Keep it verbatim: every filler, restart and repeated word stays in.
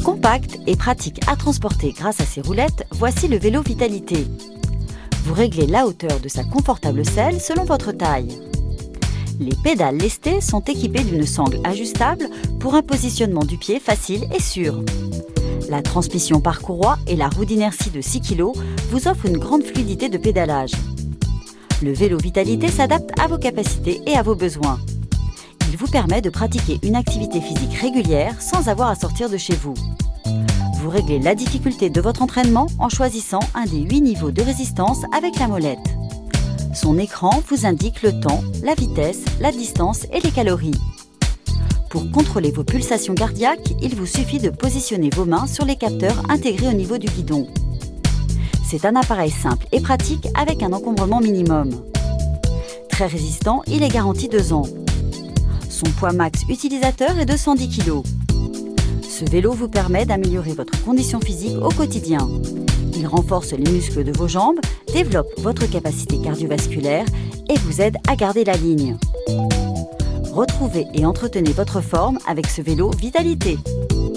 Compact et pratique à transporter grâce à ses roulettes, voici le vélo Vitalité. Vous réglez la hauteur de sa confortable selle selon votre taille. Les pédales lestées sont équipées d'une sangle ajustable pour un positionnement du pied facile et sûr. La transmission par courroie et la roue d'inertie de six kilos vous offrent une grande fluidité de pédalage. Le vélo Vitalité s'adapte à vos capacités et à vos besoins. Il vous permet de pratiquer une activité physique régulière sans avoir à sortir de chez vous. Vous réglez la difficulté de votre entraînement en choisissant un des huit niveaux de résistance avec la molette. Son écran vous indique le temps, la vitesse, la distance et les calories. Pour contrôler vos pulsations cardiaques, il vous suffit de positionner vos mains sur les capteurs intégrés au niveau du guidon. C'est un appareil simple et pratique avec un encombrement minimum. Très résistant, il est garanti deux ans. Son poids max utilisateur est de cent dix kilos. Ce vélo vous permet d'améliorer votre condition physique au quotidien. Il renforce les muscles de vos jambes, développe votre capacité cardiovasculaire et vous aide à garder la ligne. Retrouvez et entretenez votre forme avec ce vélo Vitalité.